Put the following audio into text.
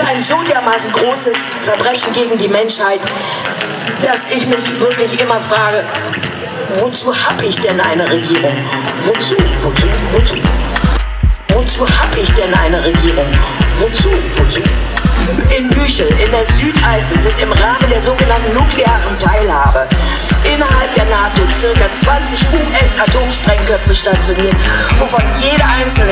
ein so dermaßen großes Verbrechen gegen die Menschheit, dass ich mich wirklich immer frage, wozu habe ich denn eine Regierung? Wozu? Wozu habe ich denn eine Regierung? Wozu? In Büchel, in der Südeifel sind im Rahmen der sogenannten nuklearen Teilhabe innerhalb der NATO ca. 20 US-Atomsprengköpfe stationiert, wovon jeder einzelne